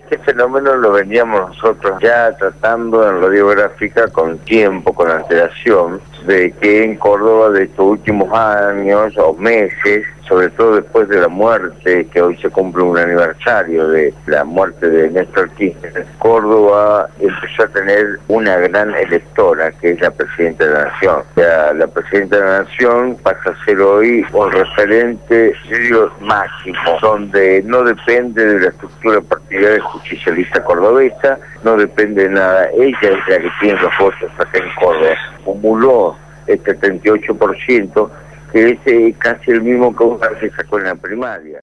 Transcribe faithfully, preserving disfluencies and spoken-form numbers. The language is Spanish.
Este fenómeno lo veníamos nosotros ya tratando en radiográfica con tiempo, con antelación, de que en Córdoba de estos últimos años o meses, sobre todo después de la muerte, que hoy se cumple un aniversario de la muerte de Néstor Kirchner, Córdoba empezó a tener una gran electora, que es la Presidenta de la Nación. Ya la Presidenta de la Nación pasa a ser hoy un referente, yo digo, máximo, donde no depende de la estructura partidaria justicialista cordobesa, no depende de nada. Ella es la que tiene los votos acá en Córdoba. Acumuló el setenta y ocho por ciento, que es eh, casi el mismo que un se sacó en la primaria.